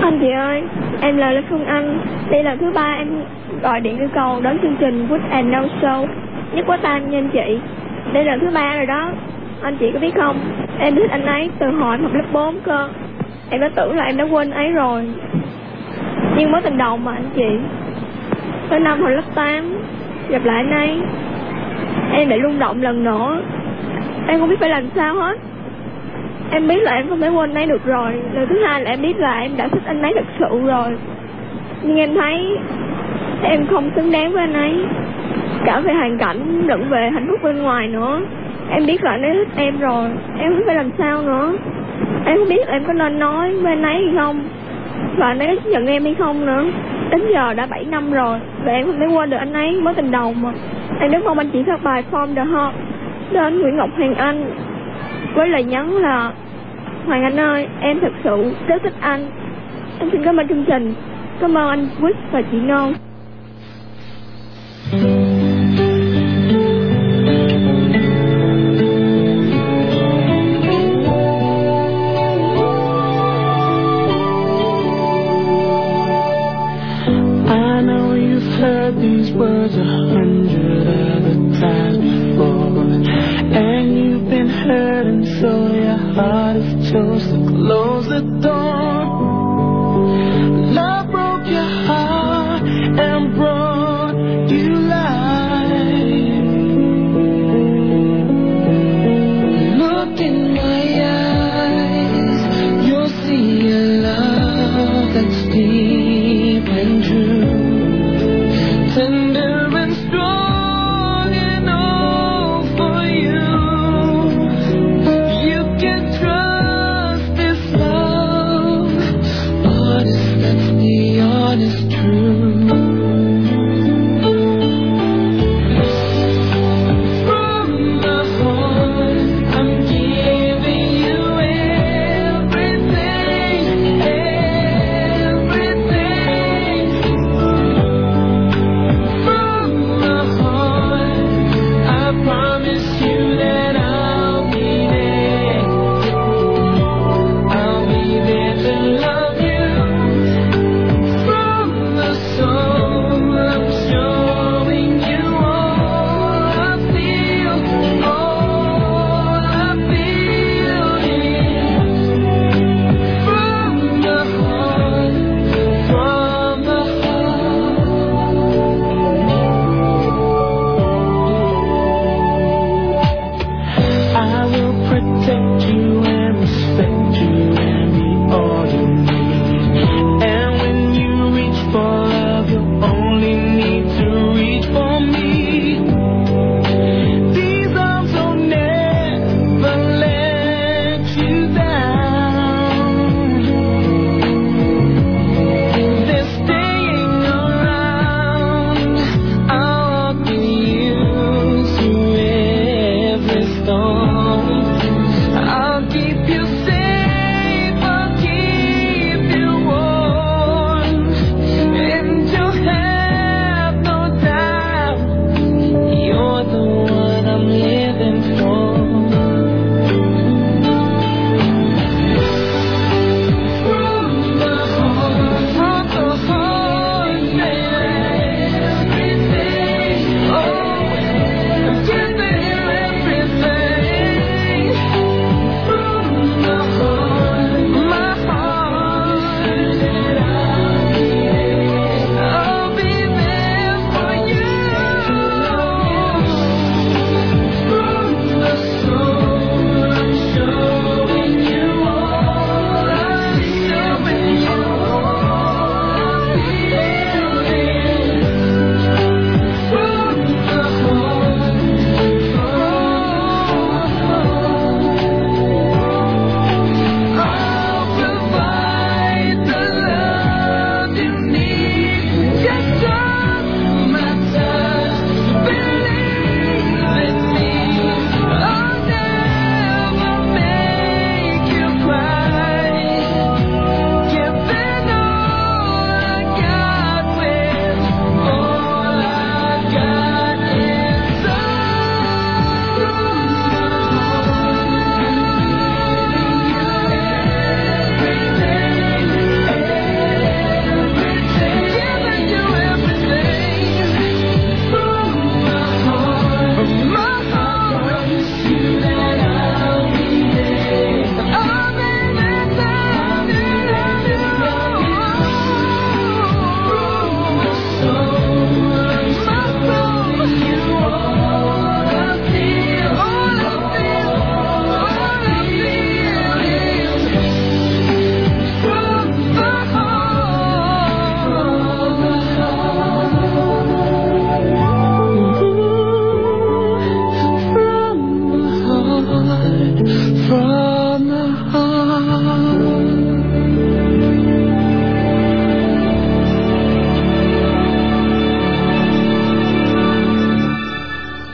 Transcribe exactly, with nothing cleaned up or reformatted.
Anh chị ơi, em là Lê Phương Anh. Đây là thứ ba em gọi điện yêu cầu đón chương trình Wood and No Show. Nhất quá tan nha anh chị. Đây là thứ ba rồi đó. Anh chị có biết không, em thích anh ấy từ hồi em học lớp bốn cơ. Em đã tưởng là em đã quên ấy rồi. Nhưng mối tình đầu mà anh chị. Tới năm hồi lớp tám gặp lại anh ấy, em lại rung động lần nữa. Em không biết phải làm sao hết. Em biết là em không thể quên anh ấy được rồi. Lần thứ hai là em biết là em đã thích anh ấy thật sự rồi. Nhưng em thấy em không xứng đáng với anh ấy, cả về hoàn cảnh lẫn về hạnh phúc bên ngoài nữa. Em biết là anh ấy thích em rồi. Em không biết phải làm sao nữa. Em không biết là em có nên nói với anh ấy hay không, và anh ấy có nhận em hay không nữa. Đến giờ đã bảy năm rồi và em không thể quên được anh ấy, mối tình đầu mà. Em rất mong anh chị phát bài From the Heart đến Nguyễn Ngọc Hoàng Anh với lời nhắn là: Hoàng Anh ơi, em thật sự rất thích anh. Em xin cảm ơn chương trình. Cảm ơn anh Quýt và chị Nôn. I know you've heard these words a hundred other times before, and you've been hurt, and so your heart has chose to close the door.